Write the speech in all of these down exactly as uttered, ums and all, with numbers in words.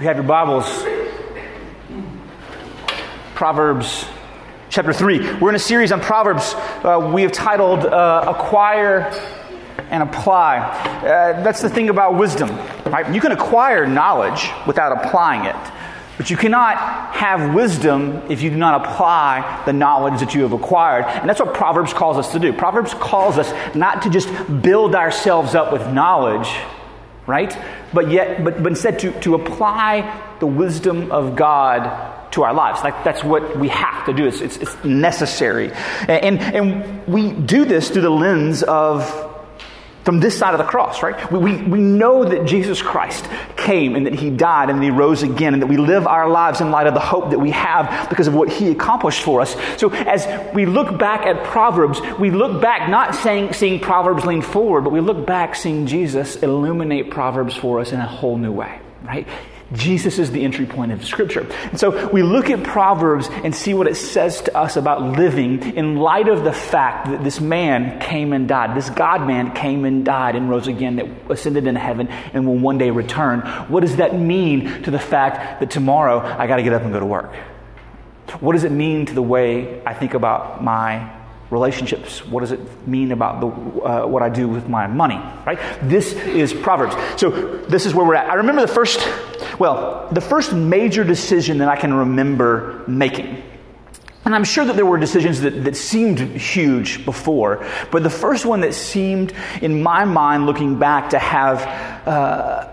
If you have your Bibles, Proverbs chapter three. We're in a series on Proverbs uh, we have titled uh, Acquire and Apply. Uh, that's the thing about wisdom, right? You can acquire knowledge without applying it, but you cannot have wisdom if you do not apply the knowledge that you have acquired. And that's what Proverbs calls us to do. Proverbs calls us not to just build ourselves up with knowledge, right? But yet, but, but instead to, to apply the wisdom of God to our lives. Like that's what we have to do. It's, it's, it's necessary. And, and we do this through the lens of from this side of the cross, right? We, we we know that Jesus Christ came and that He died and that He rose again and that we live our lives in light of the hope that we have because of what He accomplished for us. So as we look back at Proverbs, we look back not saying seeing Proverbs lean forward, but we look back seeing Jesus illuminate Proverbs for us in a whole new way, right? Jesus is the entry point of Scripture. And so we look at Proverbs and see what it says to us about living in light of the fact that this man came and died. This God-man came and died and rose again, that ascended into heaven and will one day return. What does that mean to the fact that tomorrow I got to get up and go to work? What does it mean to the way I think about my relationships? What does it mean about the uh, what I do with my money, right? This is Proverbs. So this is where we're at. I remember the first, well, the first major decision that I can remember making. And I'm sure that there were decisions that, that seemed huge before, but the first one that seemed, in my mind, looking back, to have uh,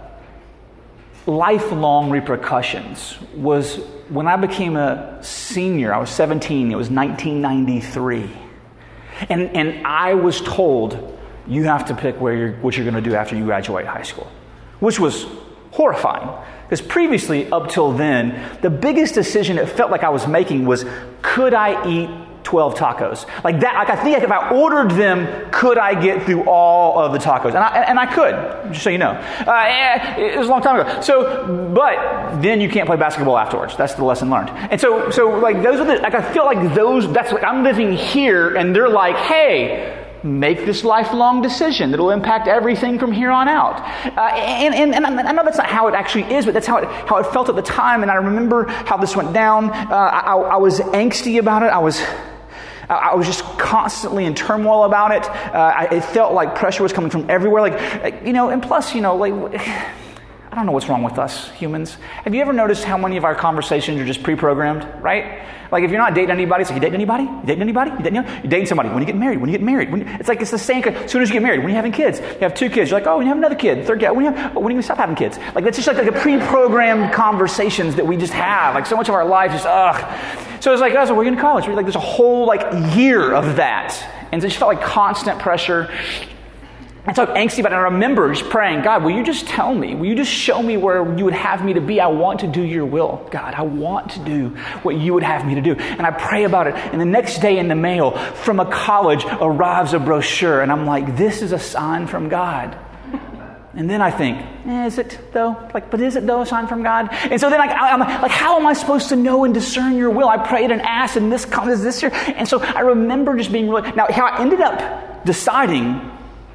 lifelong repercussions was when I became a senior. I was seventeen. It was nineteen ninety-three. And and I was told, you have to pick where you're, what you're going to do after you graduate high school, which was horrifying. Because previously, up till then, the biggest decision it felt like I was making was, could I eat twelve tacos? Like that, like I think if I ordered them, could I get through all of the tacos? And I, and I could, just so you know. Uh, it was a long time ago. So, but then you can't play basketball afterwards. That's the lesson learned. And so, so like those are the, like I feel like those, that's like I'm living here and they're like, hey, make this lifelong decision that'll impact everything from here on out. Uh, and, and, and I know that's not how it actually is, but that's how it, how it felt at the time. And I remember how this went down. Uh, I, I was angsty about it. I was... I was just constantly in turmoil about it. Uh, I, it felt like pressure was coming from everywhere. Like, you know, and plus, you know, like, I don't know what's wrong with us humans. Have you ever noticed how many of our conversations are just pre-programmed, right? Like, if you're not dating anybody, it's like, you dating anybody? You dating anybody? You dating, you're dating somebody. When you get married? When you get married? When you, it's like, it's the same. As soon as you get married, when you're having kids, you have two kids. You're like, oh, when you have another kid, third kid. When you have, when are you going to stop having kids? Like, that's just like, like a pre-programmed conversations that we just have. Like, so much of our life is, ugh. So it's like, oh, so we're going to college. We're like, there's a whole, like, year of that. And it just felt like constant pressure. And so I'm angsty about it. And I remember just praying, God, will you just tell me? Will you just show me where you would have me to be? I want to do your will. God, I want to do what you would have me to do. And I pray about it. And the next day in the mail from a college arrives a brochure. And I'm like, this is a sign from God. And then I think, eh, is it though? Like, but is it though a sign from God? And so then like, I'm like, how am I supposed to know and discern your will? I prayed and asked, and this comes this year. And so I remember just being really, now how I ended up deciding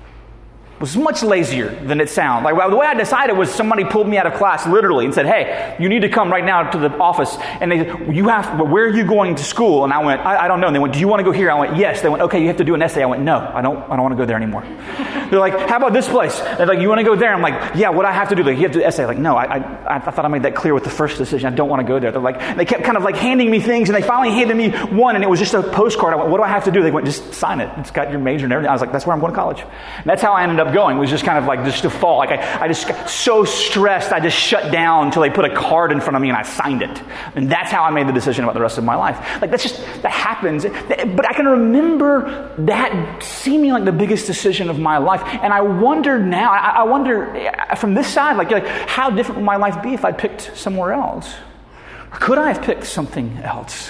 was much lazier than it sounded. Like, well, the way I decided was somebody pulled me out of class literally and said, hey, you need to come right now to the office. And they said, you have, but where are you going to school? And I went, I, I don't know. And they went, do you want to go here? I went, yes. They went, okay, you have to do an essay. I went, no, I don't, I don't want to go there anymore. They're like, how about this place? They're like, you want to go there? I'm like, yeah, what I have to do? Like, you have to do an essay. Like, no, I, I, I thought I made that clear with the first decision. I don't want to go there. They're like, they kept kind of like handing me things, and they finally handed me one, and it was just a postcard. I went, what do I have to do? They went, just sign it. It's got your major and everything. I was like, that's where I'm going to college. And that's how I ended up going. It was just kind of like just default. Like I, I just got so stressed, I just shut down until they put a card in front of me and I signed it. And that's how I made the decision about the rest of my life. Like that's just, that happens. But I can remember that seeming like the biggest decision of my life. And I wonder now, I, I wonder from this side, like, like how different would my life be if I picked somewhere else? Or could I have picked something else?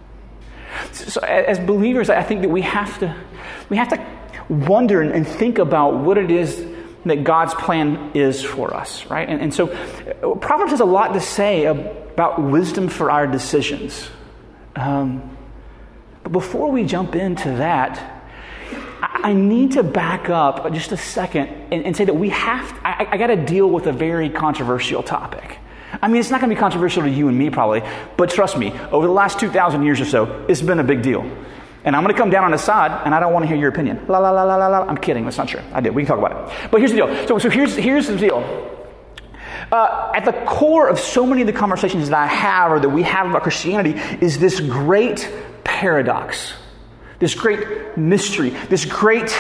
So as believers, I think that we have to, we have to wonder and think about what it is that God's plan is for us, right? And, and so Proverbs has a lot to say about wisdom for our decisions. Um, but before we jump into that, I, I need to back up just a second and, and say that we have, to, I, I got to deal with a very controversial topic. I mean, it's not going to be controversial to you and me probably, but trust me, over the last two thousand years or so, it's been a big deal. And I'm going to come down on the side, and I don't want to hear your opinion. La, la, la, la, la, la. I'm kidding. That's not true. I did. We can talk about it. But here's the deal. So, so here's, here's the deal. Uh, at the core of so many of the conversations that I have or that we have about Christianity is this great paradox, this great mystery, this great,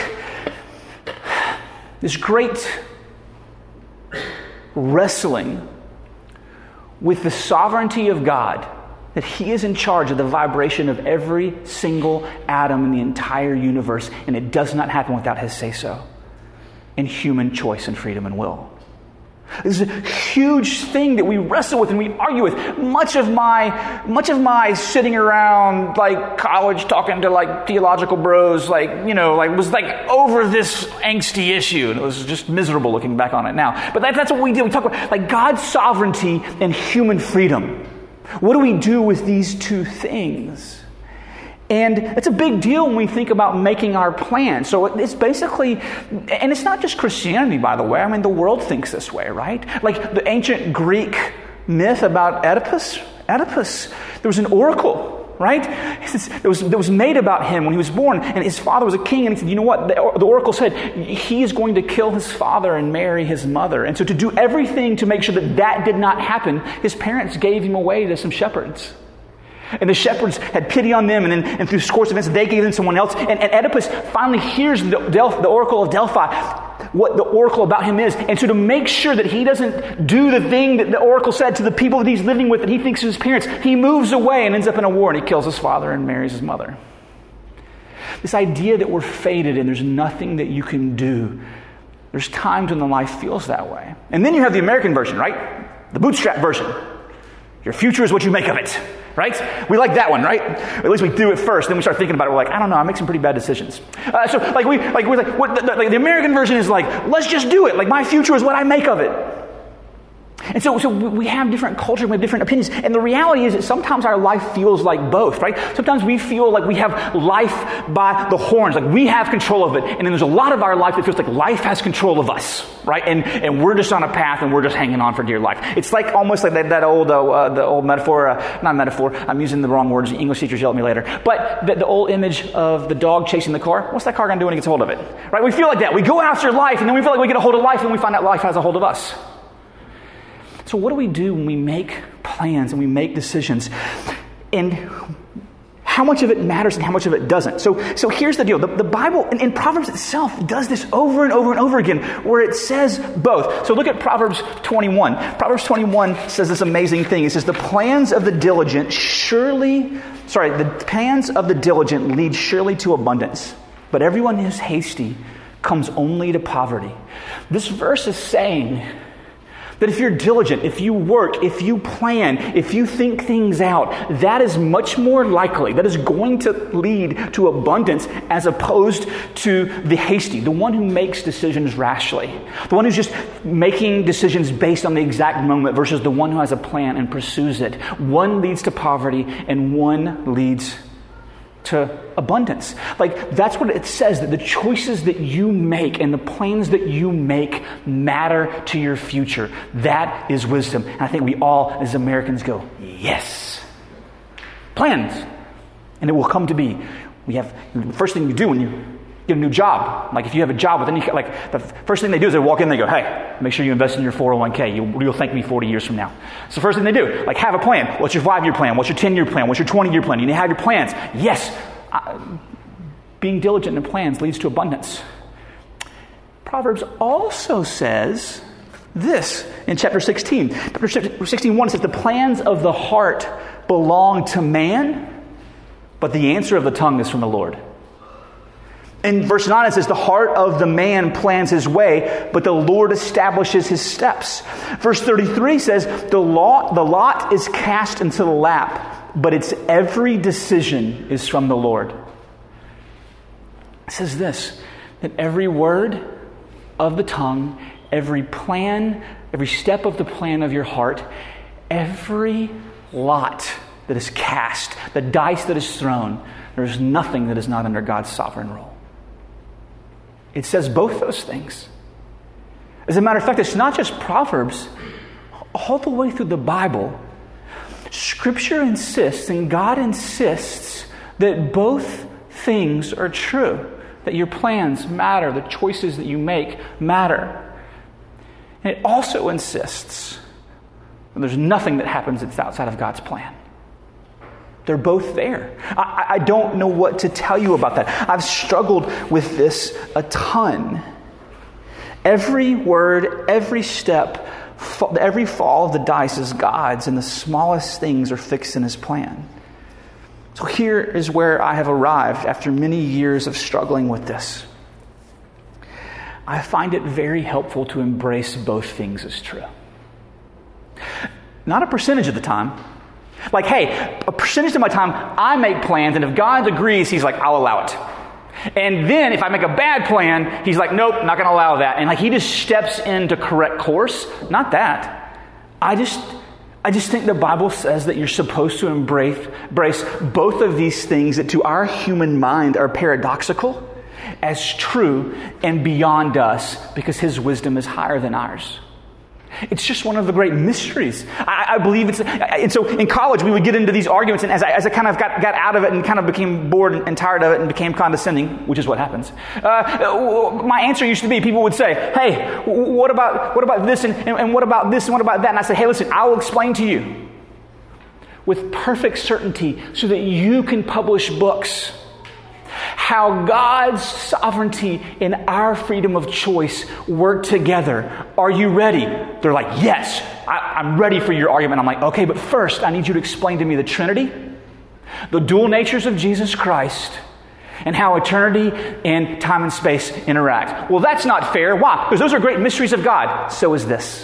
this great wrestling with the sovereignty of God, that He is in charge of the vibration of every single atom in the entire universe, and it does not happen without His say-so, and human choice and freedom and will. This is a huge thing that we wrestle with and we argue with. Much of my, much of my sitting around like college talking to like theological bros, like, you know, like was like over this angsty issue. And it was just miserable looking back on it now. But that, that's what we do. We talk about like God's sovereignty and human freedom. What do we do with these two things? And it's a big deal when we think about making our plans. So it's basically, and it's not just Christianity, by the way. I mean, the world thinks this way, right? Like the ancient Greek myth about Oedipus. Oedipus, there was an oracle, right? It was, it was made about him when he was born, and his father was a king, and he said, you know what? The, the oracle said he is going to kill his father and marry his mother. And so to do everything to make sure that that did not happen, his parents gave him away to some shepherds. And the shepherds had pity on them, and, then, and through course of events, they gave them someone else. And, and Oedipus finally hears the, Delph, the oracle of Delphi, what the oracle about him is. And so to make sure that he doesn't do the thing that the oracle said to the people that he's living with, that he thinks is his parents, he moves away and ends up in a war, and he kills his father and marries his mother. This idea that we're fated and there's nothing that you can do. There's times when the life feels that way. And then you have the American version, right? The bootstrap version. Your future is what you make of it. Right? We like that one, right? At least we do it first. Then we start thinking about it. We're like, I don't know. I make some pretty bad decisions. Uh, so, like we, like we're like, what, the, the, like the American version is like, let's just do it. Like my future is what I make of it. And so, so we have different cultures, we have different opinions. And the reality is that sometimes our life feels like both, right? Sometimes we feel like we have life by the horns, like we have control of it. And then there's a lot of our life that feels like life has control of us, right? And and we're just on a path and we're just hanging on for dear life. It's like almost like that, that old uh, the old metaphor, uh, not metaphor, I'm using the wrong words. The English teachers yell at me later. But the, the old image of the dog chasing the car. What's that car going to do when it gets a hold of it? Right? We feel like that. We go after life and then we feel like we get a hold of life and we find out life has a hold of us. So what do we do when we make plans and we make decisions? And how much of it matters and how much of it doesn't? So, so here's the deal. The, the Bible, and, and Proverbs itself, does this over and over and over again, where it says both. So look at Proverbs twenty-one. Proverbs twenty-one says this amazing thing. It says, the plans of the diligent surely, sorry, the plans of the diligent lead surely to abundance, but everyone who's hasty comes only to poverty. This verse is saying that if you're diligent, if you work, if you plan, if you think things out, that is much more likely, that is going to lead to abundance as opposed to the hasty, the one who makes decisions rashly, the one who's just making decisions based on the exact moment versus the one who has a plan and pursues it. One leads to poverty and one leads to abundance. Like, that's what it says, that the choices that you make and the plans that you make matter to your future. That is wisdom. And I think we all, as Americans, go, yes. Plans. And it will come to be. We have, the first thing you do when you get a new job, like if you have a job with any, like the first thing they do is they walk in and they go, hey, make sure you invest in your four oh one k. You, you'll thank me forty years from now. It's the first thing they do. Like, have a plan. What's your five-year plan? What's your ten-year plan? What's your twenty-year plan? You need to have your plans. Yes, uh, being diligent in plans leads to abundance. Proverbs also says this in chapter sixteen. Chapter sixteen, one says, the plans of the heart belong to man, but the answer of the tongue is from the Lord. In verse nine, it says, the heart of the man plans his way, but the Lord establishes his steps. Verse thirty-three says, the lot, the lot is cast into the lap, but its every decision is from the Lord. It says this, that every word of the tongue, every plan, every step of the plan of your heart, every lot that is cast, the dice that is thrown, there's nothing that is not under God's sovereign rule. It says both those things. As a matter of fact, it's not just Proverbs. all the way through the Bible, Scripture insists and God insists that both things are true, that your plans matter, the choices that you make matter. And it also insists that there's nothing that happens that's outside of God's plan. They're both there. I, I don't know what to tell you about that. I've struggled with this a ton. Every word, every step, every fall of the dice is God's, and the smallest things are fixed in His plan. So here is where I have arrived after many years of struggling with this. I find it very helpful to embrace both things as true. Not a percentage of the time. Like, hey, a percentage of my time, I make plans, and if God agrees, He's like, I'll allow it. And then if I make a bad plan, He's like, nope, not going to allow that. And like He just steps in to correct course. Not that. I just, I just think the Bible says that you're supposed to embrace, embrace both of these things that to our human mind are paradoxical as true and beyond us because His wisdom is higher than ours. It's just one of the great mysteries. I, I believe it's... And so in college, we would get into these arguments, and as I, as I kind of got, got out of it and kind of became bored and tired of it and became condescending, which is what happens, uh, my answer used to be, people would say, hey, what about what about this, and, and, and what about this, and what about that? And I said, hey, listen, I will explain to you with perfect certainty so that you can publish books how God's sovereignty and our freedom of choice work together. Are you ready? They're like, yes, I, I'm ready for your argument. I'm like, okay, but first I need you to explain to me the Trinity, the dual natures of Jesus Christ, and how eternity and time and space interact. Well, that's not fair. Why? Because those are great mysteries of God. So is this.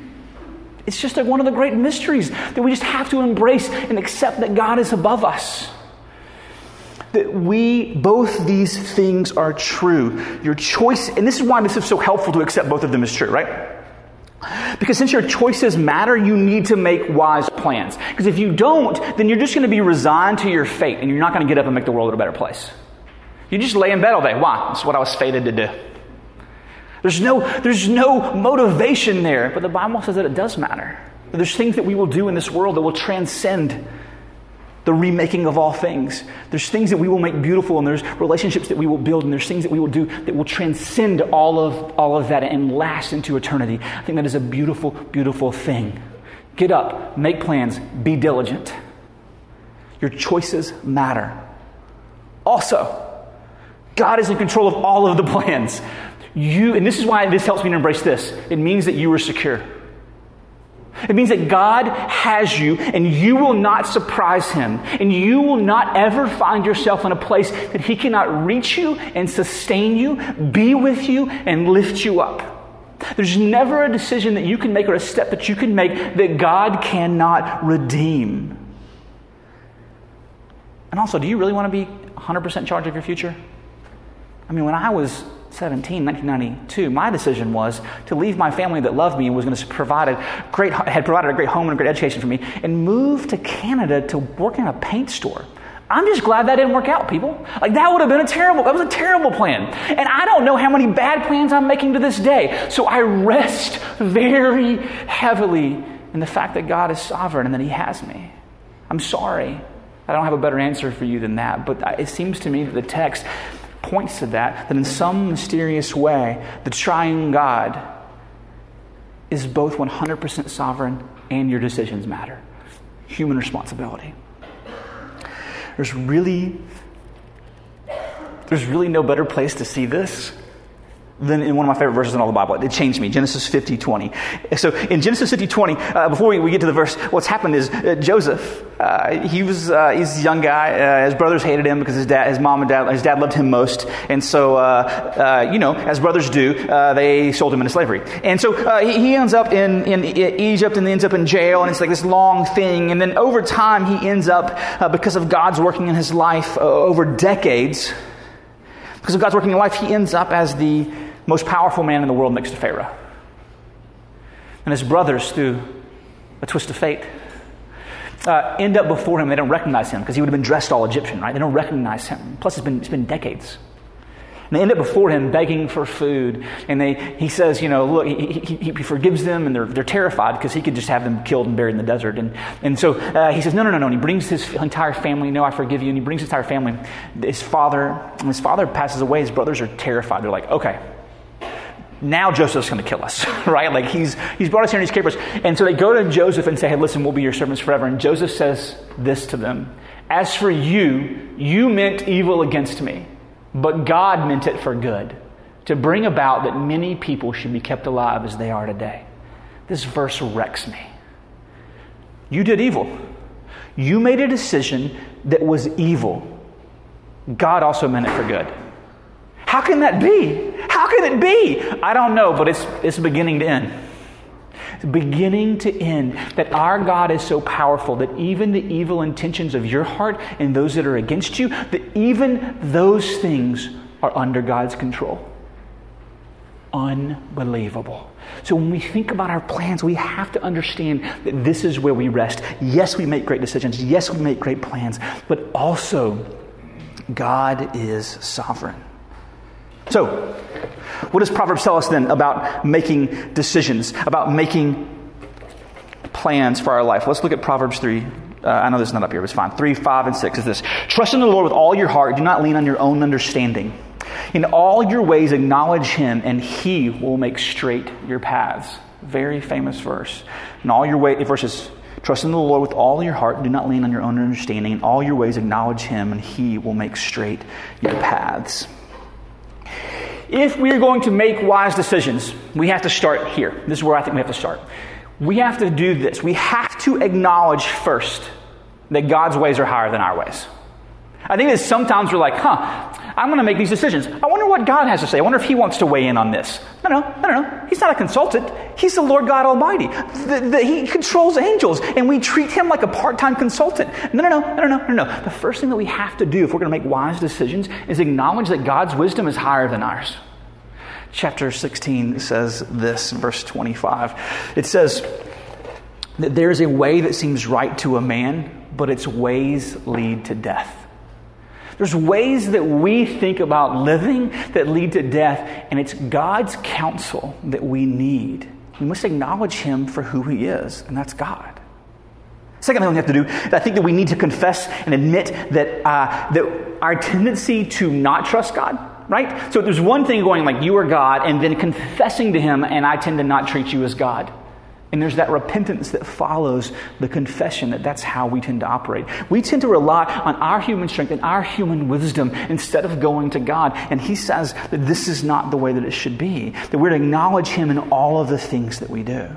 It's just like one of the great mysteries that we just have to embrace and accept that God is above us. That we, both these things are true. Your choice, and this is why this is so helpful to accept both of them as true, right? Because since your choices matter, you need to make wise plans. Because if you don't, then you're just going to be resigned to your fate, and you're not going to get up and make the world a better place. You just lay in bed all day. Why? That's what I was fated to do. There's no, there's no motivation there, but the Bible says that it does matter. That there's things that we will do in this world that will transcend the remaking of all things. There's things that we will make beautiful, and there's relationships that we will build, and there's things that we will do that will transcend all of all of that and last into eternity. I think that is a beautiful, beautiful thing. Get up, make plans, be diligent. Your choices matter. Also, God is in control of all of the plans. You, and this is why this helps me to embrace this. It means that you are secure. It means that God has you, and you will not surprise Him. And you will not ever find yourself in a place that He cannot reach you and sustain you, be with you, and lift you up. There's never a decision that you can make or a step that you can make that God cannot redeem. And also, do you really want to be one hundred percent in charge of your future? I mean, when I was seventeen, nineteen ninety-two, my decision was to leave my family that loved me and was going to provide a great, had provided a great home and a great education for me, and move to Canada to work in a paint store. I'm just glad that didn't work out, people. Like, that would have been a terrible, that was a terrible plan. And I don't know how many bad plans I'm making to this day. So I rest very heavily in the fact that God is sovereign and that He has me. I'm sorry. I don't have a better answer for you than that. But it seems to me that the text points to that, that in some mysterious way, the triune God is both one hundred percent sovereign and your decisions matter. Human responsibility. There's really, there's really no better place to see this than in one of my favorite verses in all the Bible. It changed me. Genesis fifty twenty. So in Genesis fifty twenty, uh, before we, we get to the verse, what's happened is uh, Joseph, uh, he was uh, he's a young guy. Uh, his brothers hated him because his dad, his mom and dad, his dad loved him most. And so, uh, uh, you know, as brothers do, uh, they sold him into slavery. And so uh, he, he ends up in, in Egypt and ends up in jail. And it's like this long thing. And then over time, he ends up, uh, because of God's working in his life uh, over decades, because of God's working in life, he ends up as the most powerful man in the world next to Pharaoh. And his brothers, through a twist of fate, uh, end up before him. They don't recognize him because he would have been dressed all Egyptian, right? They don't recognize him. Plus, it's been, it's been decades. And they end up before him begging for food. And they, he says, you know, look, he, he, he forgives them, and they're, they're terrified because he could just have them killed and buried in the desert. And, and so uh, he says, no, no, no, no. And he brings his entire family. No, I forgive you. And he brings his entire family. His father, when his father passes away, his brothers are terrified. They're like, okay, now Joseph's going to kill us, right? Like he's he's brought us here and he's cared for us. And so they go to Joseph and say, hey, listen, we'll be your servants forever. And Joseph says this to them: as for you, you meant evil against me, but God meant it for good, to bring about that many people should be kept alive as they are today. This verse wrecks me. You did evil. You made a decision that was evil. God also meant it for good. How can that be? How can it be? I don't know, but it's it's beginning to end. It's beginning to end. That our God is so powerful that even the evil intentions of your heart and those that are against you, that even those things are under God's control. Unbelievable. So when we think about our plans, we have to understand that this is where we rest. Yes, we make great decisions. Yes, we make great plans. But also, God is sovereign. So, what does Proverbs tell us then about making decisions, about making plans for our life? Let's look at Proverbs three. Uh, I know this is not up here, but it's fine. three, five, and six is this. Trust in the Lord with all your heart. Do not lean on your own understanding. In all your ways acknowledge Him, and He will make straight your paths. Very famous verse. In all your ways, verses, trust in the Lord with all your heart. Do not lean on your own understanding. In all your ways acknowledge Him, and He will make straight your paths. If we are going to make wise decisions, we have to start here. This is where I think we have to start. We have to do this. We have to acknowledge first that God's ways are higher than our ways. I think that sometimes we're like, huh, I'm going to make these decisions. I wonder what God has to say. I wonder if He wants to weigh in on this. No, no, no, no, no. He's not a consultant. He's the Lord God Almighty. The, the, he controls angels, and we treat Him like a part-time consultant. No, no, no, no, no, no, no. The first thing that we have to do if we're going to make wise decisions is acknowledge that God's wisdom is higher than ours. Chapter sixteen says this, verse twenty-five. It says that there is a way that seems right to a man, but its ways lead to death. There's ways that we think about living that lead to death, and it's God's counsel that we need. We must acknowledge Him for who He is, and that's God. Second thing we have to do, I think that we need to confess and admit that uh, that our tendency to not trust God, right? So there's one thing going like, you are God, and then confessing to Him, and I tend to not treat you as God. And there's that repentance that follows the confession that that's how we tend to operate. We tend to rely on our human strength and our human wisdom instead of going to God. And He says that this is not the way that it should be. That we're to acknowledge Him in all of the things that we do.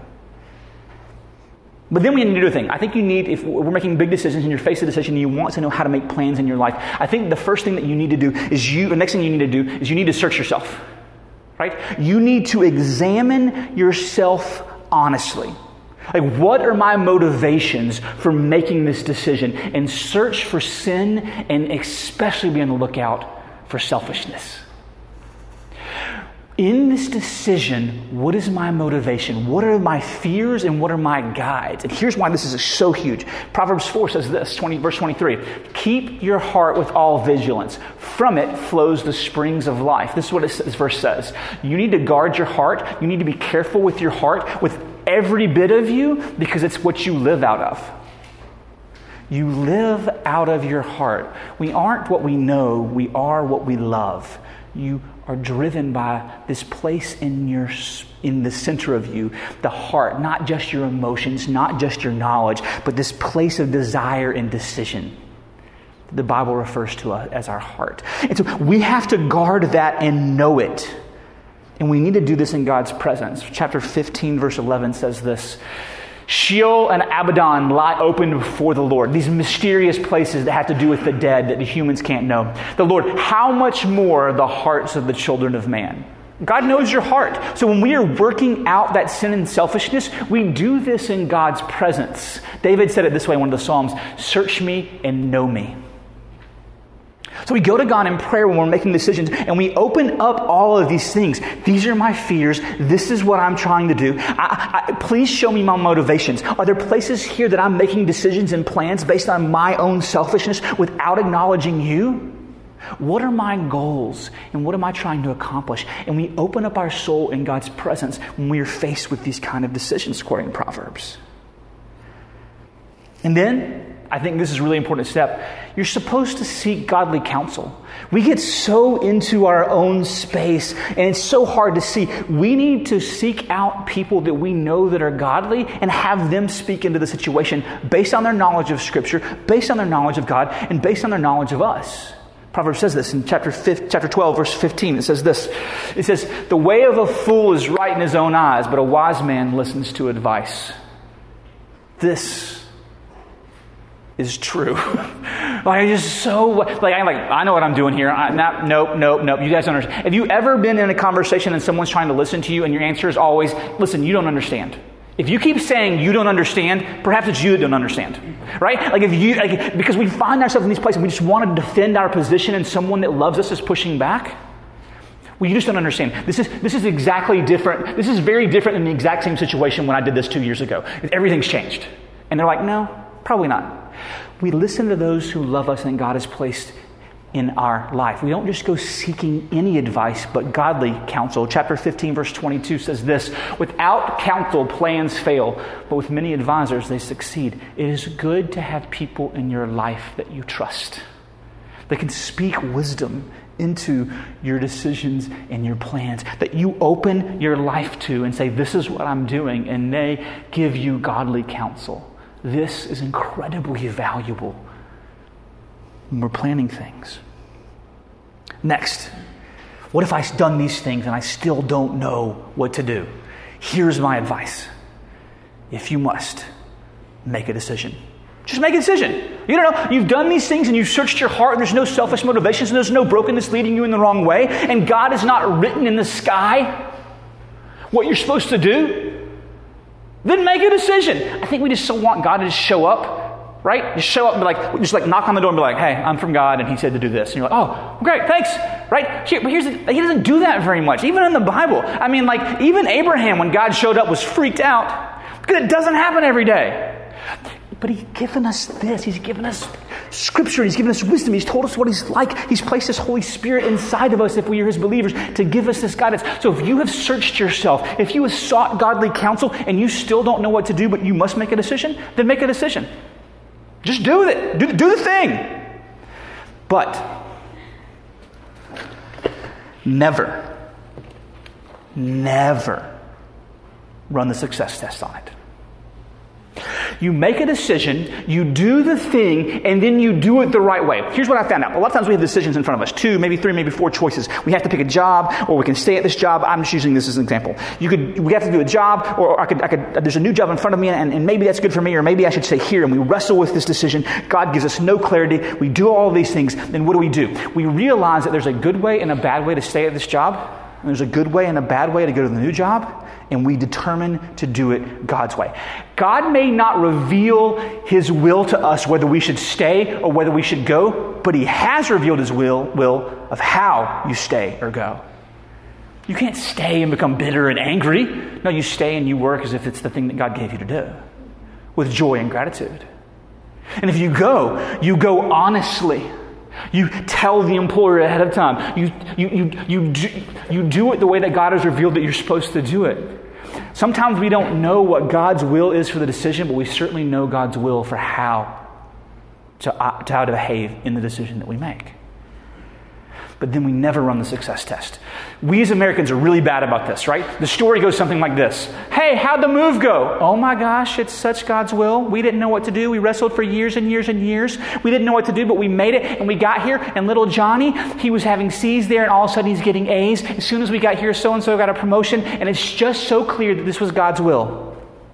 But then we need to do a thing. I think you need, if we're making big decisions and you're faced with a decision and you want to know how to make plans in your life, I think the first thing that you need to do is you, the next thing you need to do is you need to search yourself. Right? You need to examine yourself honestly. Like, what are my motivations for making this decision? And search for sin, and especially be on the lookout for selfishness. In this decision, what is my motivation? What are my fears and what are my guides? And here's why this is so huge. Proverbs four says this, twenty, verse twenty-three. Keep your heart with all vigilance. From it flows the springs of life. This is what this verse says. You need to guard your heart. You need to be careful with your heart, with every bit of you, because it's what you live out of. You live out of your heart. We aren't what we know. We are what we love. You are driven by this place in your in the center of you, the heart, not just your emotions, not just your knowledge, but this place of desire and decision. The Bible refers to us as our heart. And so we have to guard that and know it. And we need to do this in God's presence. Chapter fifteen, verse eleven says this. Sheol and Abaddon lie open before the Lord. These mysterious places that have to do with the dead that the humans can't know. The Lord, how much more the hearts of the children of man? God knows your heart. So when we are working out that sin and selfishness, we do this in God's presence. David said it this way in one of the Psalms, search me and know me. So we go to God in prayer when we're making decisions, and we open up all of these things. These are my fears. This is what I'm trying to do. I, I, please show me my motivations. Are there places here that I'm making decisions and plans based on my own selfishness without acknowledging you? What are my goals and what am I trying to accomplish? And we open up our soul in God's presence when we are faced with these kind of decisions, according to Proverbs. And then, I think this is a really important step. You're supposed to seek godly counsel. We get so into our own space and it's so hard to see. We need to seek out people that we know that are godly and have them speak into the situation based on their knowledge of Scripture, based on their knowledge of God, and based on their knowledge of us. Proverbs says this in chapter five, chapter twelve, verse fifteen. It says this. It says, "The way of a fool is right in his own eyes, but a wise man listens to advice." This is true. Like, I just so, like, I'm like, I know what I'm doing here. I, not, nope, nope, nope. You guys don't understand. Have you ever been in a conversation and someone's trying to listen to you and your answer is always, listen, you don't understand. If you keep saying you don't understand, perhaps it's you that don't understand, right? Like if you, like, because we find ourselves in these places and we just want to defend our position and someone that loves us is pushing back. Well, you just don't understand. This is this is exactly different. This is very different than the exact same situation when I did this two years ago. Everything's changed. And they're like, no, probably not. We listen to those who love us and God has placed in our life. We don't just go seeking any advice, but godly counsel. Chapter fifteen, verse twenty-two says this, "Without counsel, plans fail, but with many advisors, they succeed." It is good to have people in your life that you trust. They can speak wisdom into your decisions and your plans, that you open your life to and say, this is what I'm doing, and they give you godly counsel. This is incredibly valuable when we're planning things. Next, what if I've done these things and I still don't know what to do? Here's my advice. If you must, make a decision. Just make a decision. You don't know, you've done these things and you've searched your heart and there's no selfish motivations and there's no brokenness leading you in the wrong way, and God has not written in the sky what you're supposed to do. Then make a decision. I think we just so want God to just show up, right? Just show up and be like, just like knock on the door and be like, hey, I'm from God and He said to do this. And you're like, oh, great, thanks, right? Here, but here's the, He doesn't do that very much, even in the Bible. I mean, like even Abraham, when God showed up, was freaked out because it doesn't happen every day. But He's given us this. He's given us Scripture. He's given us wisdom. He's told us what He's like. He's placed His Holy Spirit inside of us if we are His believers to give us this guidance. So if you have searched yourself, if you have sought godly counsel and you still don't know what to do, but you must make a decision, then make a decision. Just do it. Do, do the thing. But never, never run the success test on it. You make a decision, you do the thing, and then you do it the right way. Here's what I found out. A lot of times we have decisions in front of us. Two, maybe three, maybe four choices. We have to pick a job, or we can stay at this job. I'm just using this as an example. You could, we have to do a job, or I could, I could, there's a new job in front of me, and, and maybe that's good for me, or maybe I should stay here, and we wrestle with this decision. God gives us no clarity. We do all these things. Then what do we do? We realize that there's a good way and a bad way to stay at this job, and there's a good way and a bad way to go to the new job, and we determine to do it God's way. God may not reveal His will to us whether we should stay or whether we should go, but He has revealed His will, will of how you stay or go. You can't stay and become bitter and angry. No, you stay and you work as if it's the thing that God gave you to do, with joy and gratitude. And if you go, you go honestly. You tell the employer ahead of time. You, you, you, you, do, you do it the way that God has revealed that you're supposed to do it. Sometimes we don't know what God's will is for the decision, but we certainly know God's will for how to, uh, to how to behave in the decision that we make. But then we never run the success test. We as Americans are really bad about this, right? The story goes something like this. Hey, how'd the move go? Oh my gosh, it's such God's will. We didn't know what to do. We wrestled for years and years and years. We didn't know what to do, but we made it and we got here. And little Johnny, he was having C's there and all of a sudden he's getting A's. As soon as we got here, so-and-so got a promotion, and it's just so clear that this was God's will.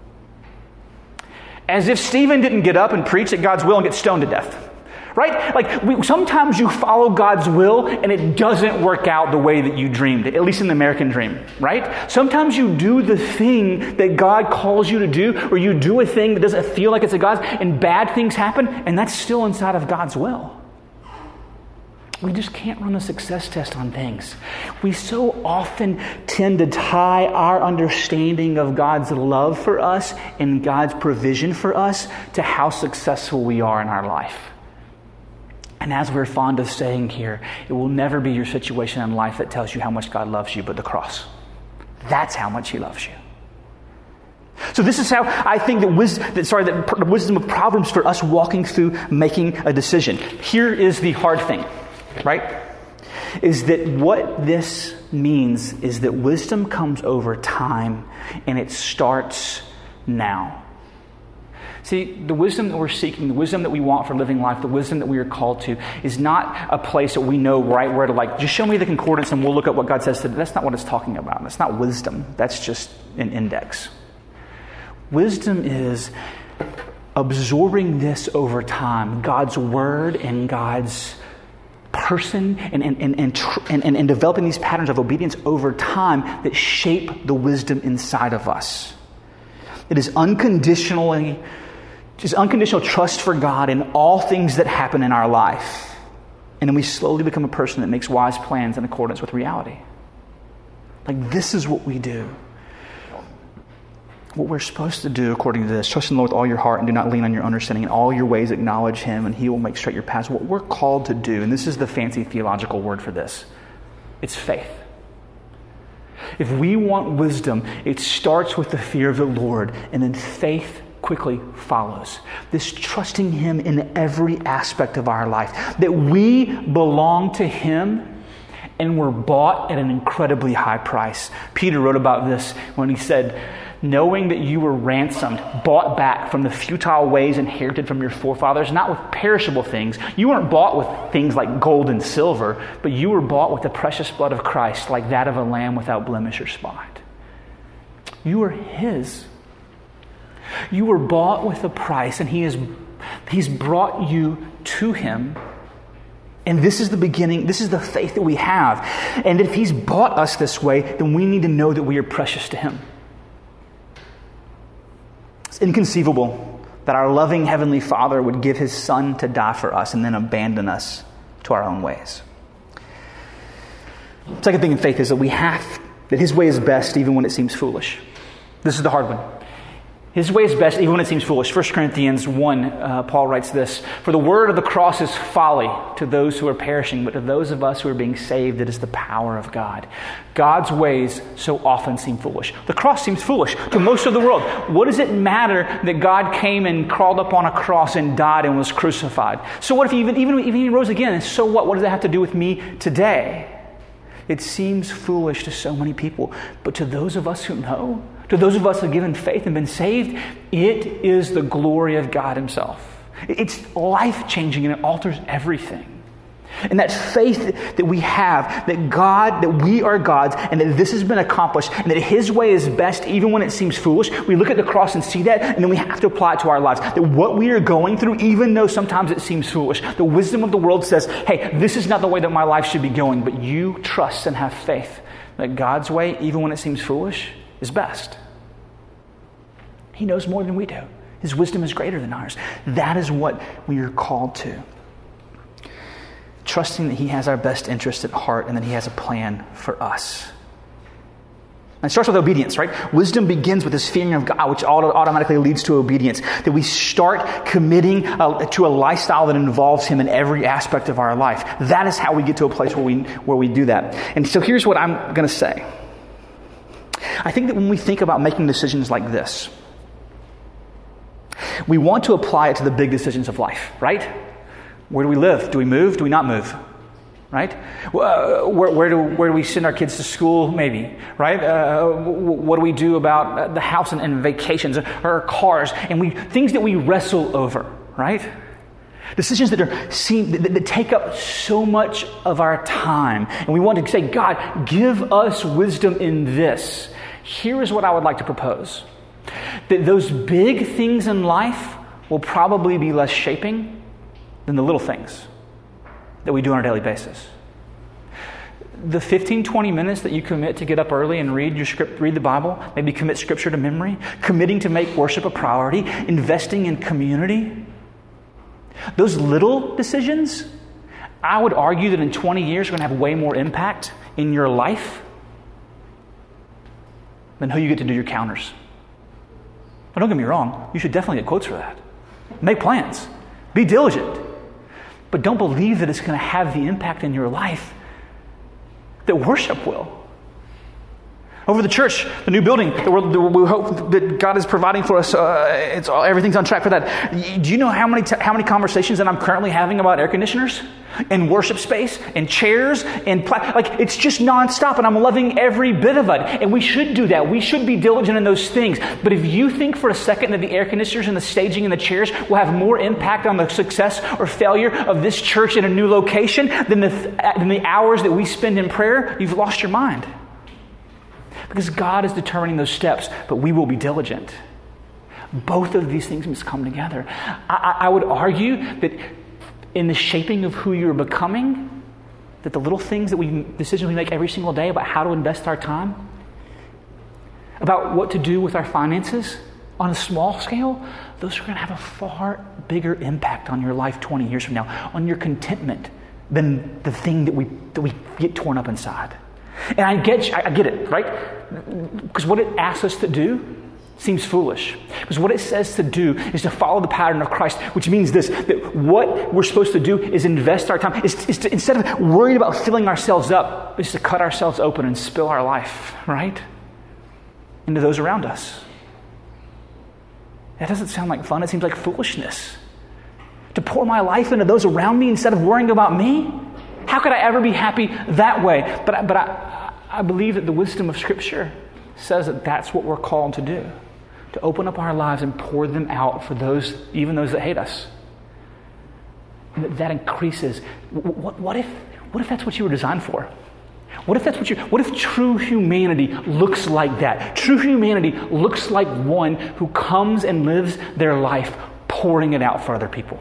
As if Stephen didn't get up and preach at God's will and get stoned to death. Right? Like, we, sometimes you follow God's will and it doesn't work out the way that you dreamed, at least in the American dream, right? Sometimes you do the thing that God calls you to do, or you do a thing that doesn't feel like it's a God's, and bad things happen, and that's still inside of God's will. We just can't run a success test on things. We so often tend to tie our understanding of God's love for us and God's provision for us to how successful we are in our life. And as we're fond of saying here, it will never be your situation in life that tells you how much God loves you, but the cross. That's how much he loves you. So this is how I think that wisdom, that, sorry, that the wisdom of Proverbs for us walking through making a decision. Here is the hard thing, right? Is that what this means is that wisdom comes over time and it starts now. See, the wisdom that we're seeking, the wisdom that we want for living life, the wisdom that we are called to is not a place that we know right where to like, just show me the concordance and we'll look at what God says today. That's not what it's talking about. That's not wisdom. That's just an index. Wisdom is absorbing this over time, God's word and God's person and, and, and, and, and, and, and developing these patterns of obedience over time that shape the wisdom inside of us. It is unconditionally, just unconditional trust for God in all things that happen in our life. And then we slowly become a person that makes wise plans in accordance with reality. Like this is what we do. What we're supposed to do according to this, trust in the Lord with all your heart and do not lean on your understanding. In all your ways acknowledge him and he will make straight your paths. What we're called to do, and this is the fancy theological word for this, it's faith. If we want wisdom, it starts with the fear of the Lord and then faith quickly follows. This trusting him in every aspect of our life. That we belong to him and we're bought at an incredibly high price. Peter wrote about this when he said, knowing that you were ransomed, bought back from the futile ways inherited from your forefathers, not with perishable things. You weren't bought with things like gold and silver, but you were bought with the precious blood of Christ, like that of a lamb without blemish or spot. You are his. You were bought with a price, and he is, he's brought you to him. And this is the beginning, this is the faith that we have. And if he's bought us this way, then we need to know that we are precious to him. It's inconceivable that our loving Heavenly Father would give his Son to die for us and then abandon us to our own ways. Second thing in faith is that we have, that his way is best even when it seems foolish. This is the hard one. His way is best even when it seems foolish. First Corinthians one, uh, Paul writes this, for the word of the cross is folly to those who are perishing, but to those of us who are being saved, it is the power of God. God's ways so often seem foolish. The cross seems foolish to most of the world. What does it matter that God came and crawled up on a cross and died and was crucified? So what if he even, even, even he rose again? And so what? What does that have to do with me today? It seems foolish to so many people, but to those of us who know, to those of us who have given faith and been saved, it is the glory of God himself. It's life-changing and it alters everything. And that faith that we have, that God, that we are God's, and that this has been accomplished, and that his way is best even when it seems foolish, we look at the cross and see that, and then we have to apply it to our lives. That what we are going through, even though sometimes it seems foolish, the wisdom of the world says, hey, this is not the way that my life should be going, but you trust and have faith that God's way, even when it seems foolish, is best. He knows more than we do. His wisdom is greater than ours. That is what we are called to. Trusting that he has our best interest at heart and that he has a plan for us. And it starts with obedience, right? Wisdom begins with this fearing of God, which auto- automatically leads to obedience. That we start committing uh, to a lifestyle that involves him in every aspect of our life. That is how we get to a place where we, where we do that. And so here's what I'm going to say. I think that when we think about making decisions like this, we want to apply it to the big decisions of life, right? Where do we live? Do we move? Do we not move? Right? Uh, where, where do where do we send our kids to school? Maybe. Right? Uh, what do we do about the house and, and vacations or our cars? And we things that we wrestle over. Right? Decisions that are seem that, that take up so much of our time, and we want to say, God, give us wisdom in this. Here is what I would like to propose. That those big things in life will probably be less shaping than the little things that we do on a daily basis. The fifteen, twenty minutes that you commit to get up early and read your script, read the Bible, maybe commit scripture to memory, committing to make worship a priority, investing in community. Those little decisions, I would argue that in twenty years are going to have way more impact in your life than who you get to do your counters. But don't get me wrong, you should definitely get quotes for that. Make plans. Be diligent. but don't believe that it's going to have the impact in your life that worship will. Over the church, the new building, that we're, that we hope that God is providing for us. Uh, it's all, everything's on track for that. Do you know how many t- how many conversations that I'm currently having about air conditioners and worship space and chairs and pla- like it's just nonstop, and I'm loving every bit of it. And we should do that. We should be diligent in those things. But if you think for a second that the air conditioners and the staging and the chairs will have more impact on the success or failure of this church in a new location than the than the hours that we spend in prayer, you've lost your mind. Because God is determining those steps, but we will be diligent. Both of these things must come together. I, I would argue that in the shaping of who you're becoming, that the little things that we, decisions we make every single day about how to invest our time, about what to do with our finances on a small scale, those are going to have a far bigger impact on your life twenty years from now, on your contentment, than the thing that we that we get torn up inside. And I get I get it, right? Because what it asks us to do seems foolish. Because what it says to do is to follow the pattern of Christ, which means this, that what we're supposed to do is invest our time. Is, is to, instead of worried about filling ourselves up, is to cut ourselves open and spill our life, right? Into those around us. That doesn't sound like fun. It seems like foolishness. To pour my life into those around me instead of worrying about me? How could I ever be happy that way? But, but I, I believe that the wisdom of Scripture says that that's what we're called to do. To open up our lives and pour them out for those, even those that hate us. And that, that increases. What, what if, what if that's what you were designed for? What if that's what you, what if true humanity looks like that? True humanity looks like one who comes and lives their life pouring it out for other people.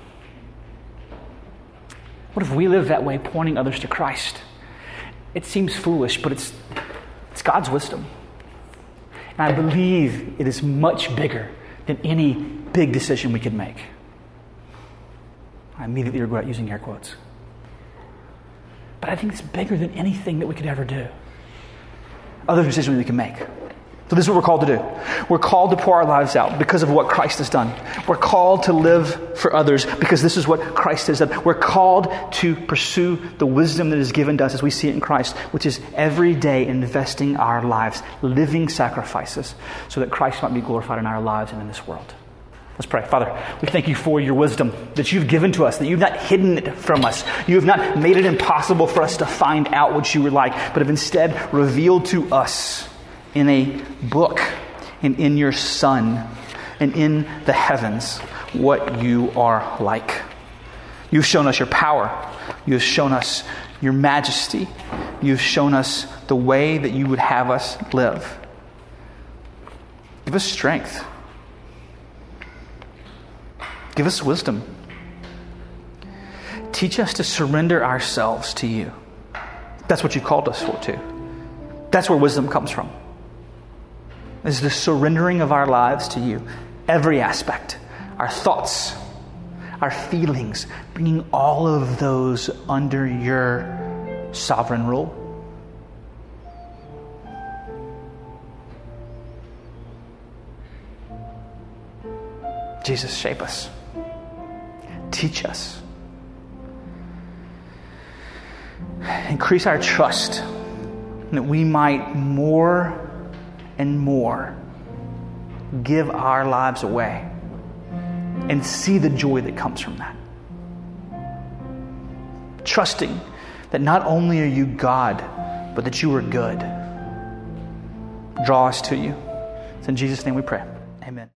What if we live that way, pointing others to Christ? It seems foolish, but it's it's God's wisdom. And I believe it is much bigger than any big decision we could make. I immediately regret using air quotes. But I think it's bigger than anything that we could ever do. Other decisions we can make. So this is what we're called to do. We're called to pour our lives out because of what Christ has done. We're called to live for others because this is what Christ has done. We're called to pursue the wisdom that is given to us as we see it in Christ, which is every day investing our lives, living sacrifices, so that Christ might be glorified in our lives and in this world. Let's pray. Father, we thank you for your wisdom that you've given to us, that you've not hidden it from us. You have not made it impossible for us to find out what you were like, but have instead revealed to us in a book and in your Son and in the heavens what you are like. You've shown us your power. You've shown us your majesty. You've shown us the way that you would have us live. Give us strength. Give us wisdom. Teach us to surrender ourselves to you. That's what you called us for too. That's where wisdom comes from. Is the surrendering of our lives to you. Every aspect. Our thoughts, our feelings, bringing all of those under your sovereign rule. Jesus, shape us. Teach us. Increase our trust that we might more and more give our lives away and see the joy that comes from that. Trusting that not only are you God, but that you are good. Draw us to you. It's in Jesus' name we pray. Amen.